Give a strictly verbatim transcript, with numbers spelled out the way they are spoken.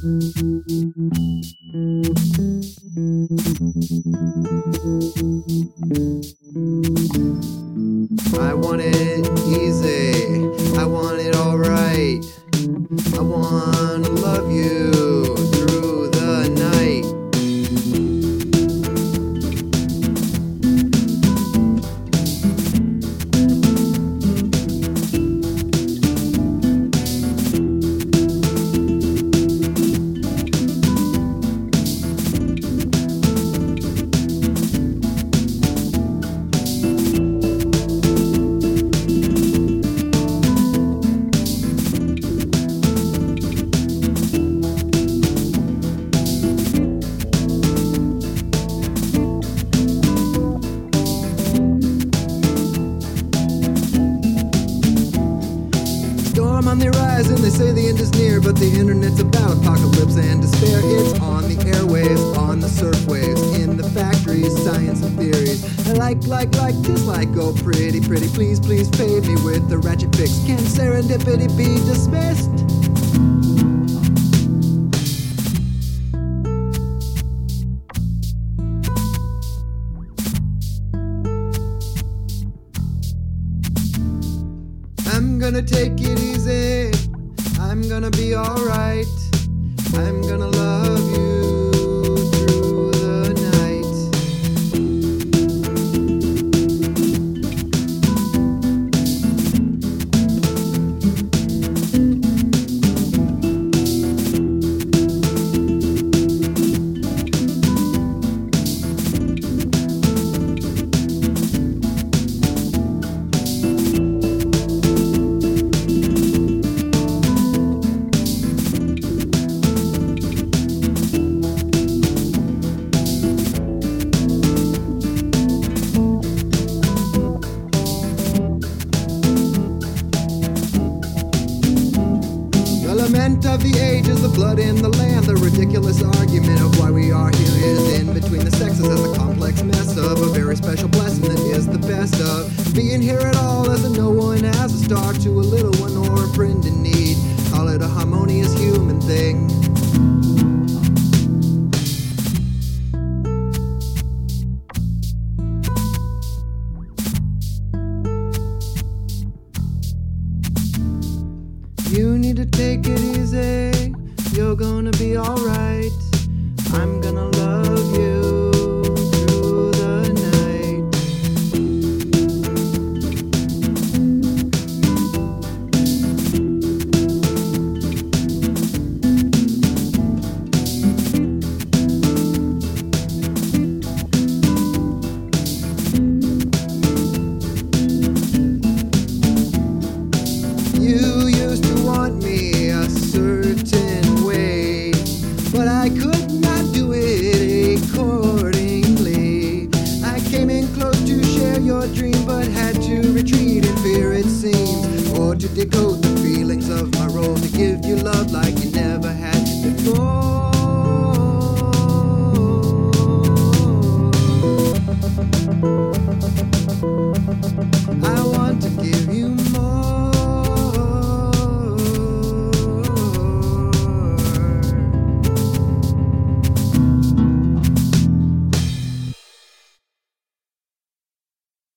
I want it easy, I want it alright. I wanna love you through the night. Storm on the horizon, they say the end is near, but the internet's about apocalypse and despair. It's on the airwaves, on the surf waves, in the factories, science and theories. I like, like, like, dislike, oh pretty, pretty, please, please pay me with the ratchet fix. Can serendipity be dismissed? I'm gonna take it easy, I'm gonna be alright, I'm gonna love you through the night. Lament of the ages, the blood in the land. The ridiculous argument of why we are here is in between the sexes as a complex mess of a very special blessing that is the best of being here at all, as a no one has a star to a little one or a friend in need. Call it a harmonious human thing. You need to take it easy, you're gonna be alright. I'm gonna love you through the night. You used to want me a certain way, but I could not do it accordingly. I came in close to share your dream, but had to retreat in fear, it seems, or to decode the